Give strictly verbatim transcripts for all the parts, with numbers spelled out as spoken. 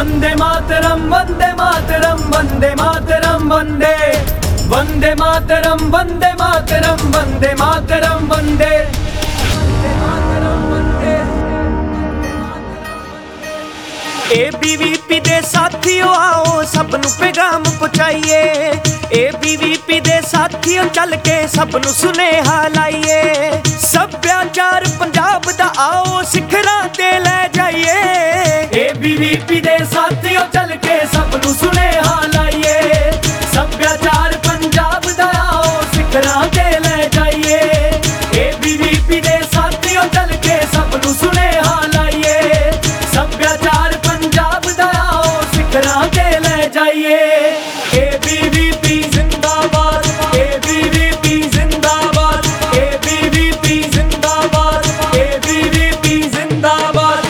वंदे मातरम वंदे मातरम वंदे मातरम वंदे वंदे मातरम वंदे मातरम वंदे मातरम वंदे ए बी वी पी दे साथियों आओ सबनू पैगाम पहुंचाइए। ए बी वी पी दे साथियों चल के सबनू सुनेहा लाइए। सभ्याचार पंजाब दा आओ सिखरां ते लै जाइए। ए बी वी पी दे साथियों चल के सबनू सुनेहा लाइए। सभ्याचार पंजाब दा आओ सिखरां ते लै जाइए। ए बी वी पी दे साथियों चल के सबनू सुनेहा लाइए। सभ्याचार पंजाब दा आओ सिखरां ते लै जाइए। ए बी वी पी जिंदाबाद, ए बी वी पी जिंदाबाद, ए बी वी पी जिंदाबाद, ए बी वी पी जिंदाबाद।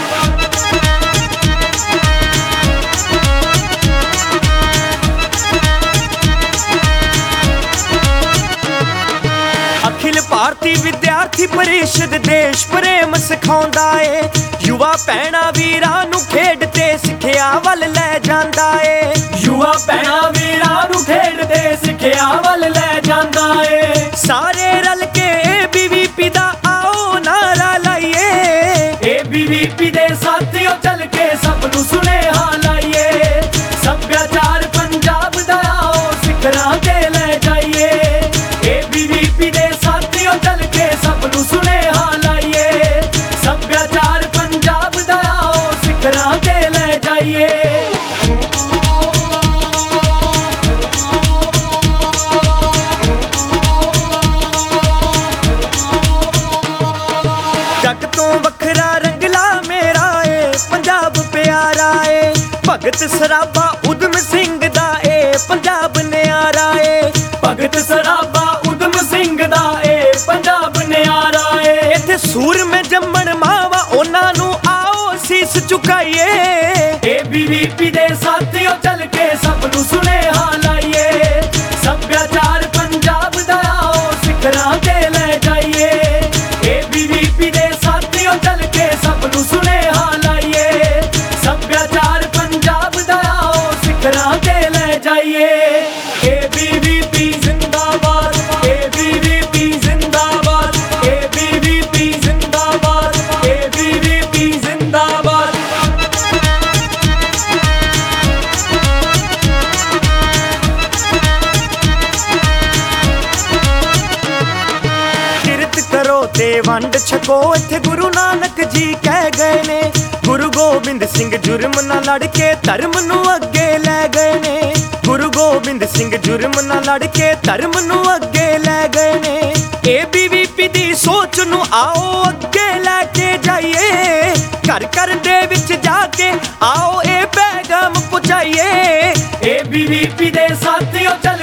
अखिल भारती विद्यार्थी परिषद देश प्रेम सिखाउंदा है। युवा भैणा वीरां नू खेड ते सिक्ख्या वल लै जांदा है। युवा भैणा वीरां नू खेड ते सिक्ख्या वल लै जांदा है। सारे रल के ए बी वी पी दा आओ नारा लाइए। ए बी वी पी दे साथियों चल के सबनू सुनेहा लाइए। सभ्याचार पंजाब दा आओ सिखरां ते लै जाइए। ए बी वी पी दे साथियों चल के सबनू सुनेहा लाइए। सभ्याचार पंजाब दा आओ सिखरां ते लै जाइए। जग तो वखरा रंगला मेरा ए पंजाब प्यारा ए। भगत सराबा उधम सिंह दा ए पंजाब न्यारा ए। भगत सराबा उधम सिंह दा ए पंजाब न्यारा ए। इत्थे सूर में जम्मण मावा उन्हां नू आओ सीस झुकाइए। ए बी वी पी दे साथियों चल के सबनू सुनेहा लाइए। सभ्याचार पंजाब दा आओ सिखरां ते लै जाइए। ए बी वी पी दे साथियों चल के सबनू सुनेहा लाइए। सभ्याचार पंजाब दा आओ सिखरां ते लै जाइए। ए बी वी पी जिंदाबाद, ए बी वी पी जिंदाबाद, ए बी वी पी जिंदाबाद, ए बी वी पी जिंदाबाद। किरत करो ते वंड छको इत्थे गुरु नानक जी कह गए ने। गुरु गोबिंद सिंह जुर्म ना लड़ के धर्म नू अगे लै गए ने। गुरु गोबिंद सिंह जुर्म ना लड़ के धर्म नू अगे लै गए ने। ए बी वी पी दी सोच नू आओ अगे लैके जाइए। घर घर दे विच जाके आओ ए पैगाम पहुंचाइए। ए बी वी पी दे साथियों